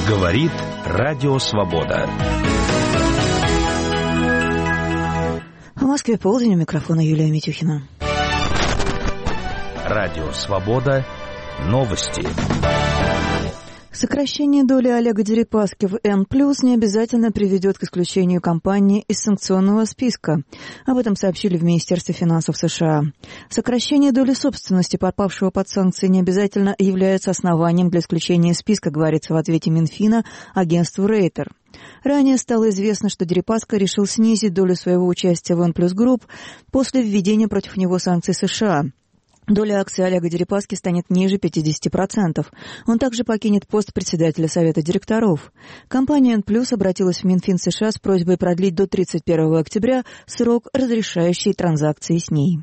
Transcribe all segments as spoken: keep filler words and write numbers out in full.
Говорит Радио Свобода. В Москве полдень, у микрофона Юлия Митюхина. Радио Свобода. Новости. Сокращение доли Олега Дерипаски в Н плюс не обязательно приведет к исключению компании из санкционного списка. Об этом сообщили в Министерстве финансов США. Сокращение доли собственности, попавшего под санкции, не обязательно является основанием для исключения из списка, говорится в ответе Минфина агентству Рейтер. Ранее стало известно, что Дерипаска решил снизить долю своего участия в Н плюс Групп после введения против него санкций США. Доля акций Олега Дерипаски станет ниже пятьдесят процентов. Он также покинет пост председателя Совета директоров. Компания Н плюс обратилась в Минфин США с просьбой продлить до тридцать первого октября срок, разрешающий транзакции с ней.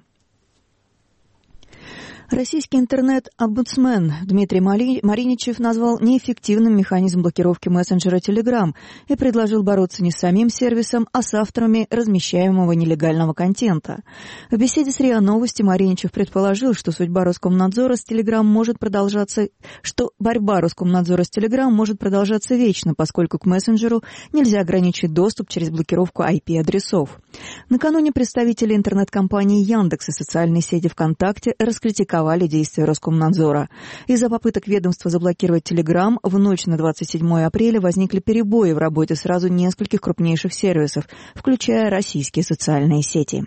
Российский интернет-омбудсмен Дмитрий Мариничев назвал неэффективным механизм блокировки мессенджера Telegram и предложил бороться не с самим сервисом, а с авторами размещаемого нелегального контента. В беседе с РИА Новости Мариничев предположил, что судьба Роскомнадзора с Telegram может продолжаться, что борьба Роскомнадзора с Telegram может продолжаться вечно, поскольку к мессенджеру нельзя ограничить доступ через блокировку ай пи-адресов. Накануне представители интернет-компании Яндекс и социальной сети ВКонтакте раскритиковали действия Роскомнадзора. Из-за попыток ведомства заблокировать Telegram в ночь на двадцать седьмое апреля возникли перебои в работе сразу нескольких крупнейших сервисов, включая российские социальные сети.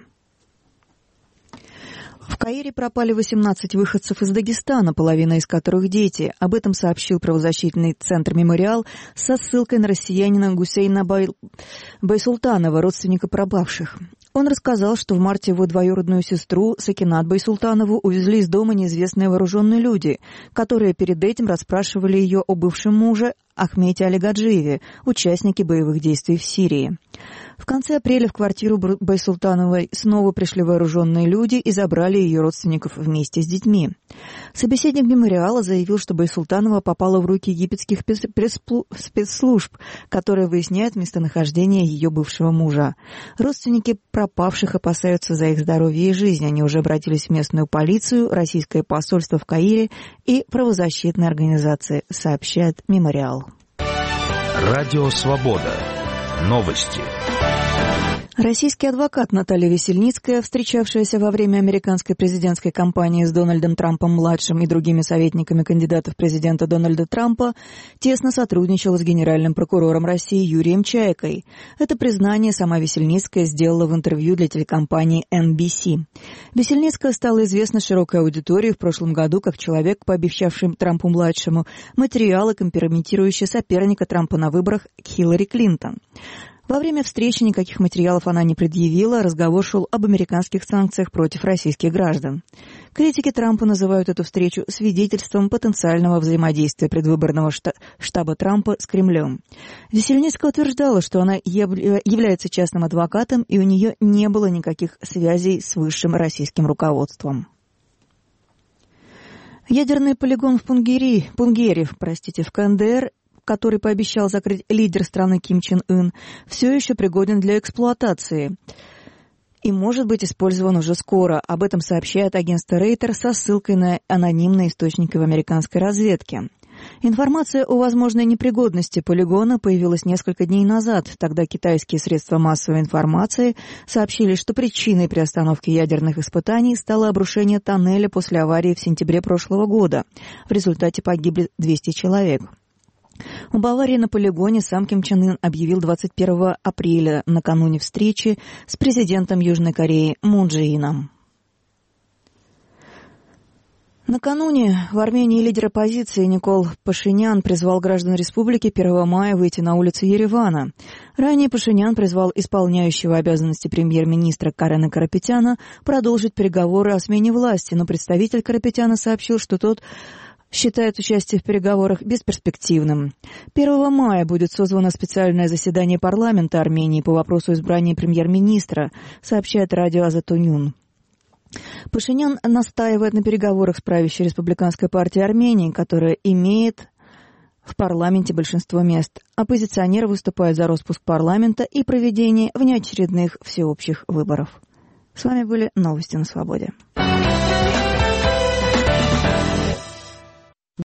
В Каире пропали восемнадцать выходцев из Дагестана, половина из которых дети. Об этом сообщил правозащитный центр «Мемориал» со ссылкой на россиянина Гусейна Бай... Байсултанова, родственника пропавших. Он рассказал, что в марте его двоюродную сестру Сакинат Байсултанову увезли из дома неизвестные вооруженные люди, которые перед этим расспрашивали ее о бывшем муже Ахмете Алигаджиеве, участнике боевых действий в Сирии. В конце апреля в квартиру Байсултановой снова пришли вооруженные люди и забрали ее родственников вместе с детьми. Собеседник «Мемориала» заявил, что Байсултанова попала в руки египетских спецслужб, которые выясняют местонахождение ее бывшего мужа. Родственники пропавших опасаются за их здоровье и жизнь. Они уже обратились в местную полицию, российское посольство в Каире и правозащитные организации, сообщает «Мемориал». Радио Свобода. Новости. Российский адвокат Наталья Весельницкая, встречавшаяся во время американской президентской кампании с Дональдом Трампом-младшим и другими советниками кандидатов президента Дональда Трампа, тесно сотрудничала с генеральным прокурором России Юрием Чайкой. Это признание сама Весельницкая сделала в интервью для телекомпании эн би си. Весельницкая стала известна широкой аудитории в прошлом году как человек, пообещавший Трампу-младшему материалы, компрометирующие соперника Трампа на выборах Хиллари Клинтон. Во время встречи никаких материалов она не предъявила, разговор шел об американских санкциях против российских граждан. Критики Трампа называют эту встречу свидетельством потенциального взаимодействия предвыборного штаба Трампа с Кремлем. Весельницкая утверждала, что она является частным адвокатом, и у нее не было никаких связей с высшим российским руководством. Ядерный полигон в Пунгери, Пунгере, простите, в ка эн дэ эр, который пообещал закрыть лидер страны Ким Чен Ын, все еще пригоден для эксплуатации и может быть использован уже скоро. Об этом сообщает агентство Рейтер со ссылкой на анонимные источники в американской разведке. Информация о возможной непригодности полигона появилась несколько дней назад. Тогда китайские средства массовой информации сообщили, что причиной приостановки ядерных испытаний стало обрушение тоннеля после аварии в сентябре прошлого года. В результате погибли двести человек. Об аварии на полигоне сам Ким Чен Ын объявил двадцать первого апреля, накануне встречи с президентом Южной Кореи Мун Чже Ином. Накануне в Армении лидер оппозиции Никол Пашинян призвал граждан республики первого мая выйти на улицы Еревана. Ранее Пашинян призвал исполняющего обязанности премьер-министра Карена Карапетяна продолжить переговоры о смене власти, но представитель Карапетяна сообщил, что тот считает участие в переговорах бесперспективным. первого мая будет созвано специальное заседание парламента Армении по вопросу избрания премьер-министра, сообщает радио Азатунюн. Пашинян настаивает на переговорах с правящей республиканской партией Армении, которая имеет в парламенте большинство мест. Оппозиционеры выступают за распуск парламента и проведение внеочередных всеобщих выборов. С вами были новости на Свободе.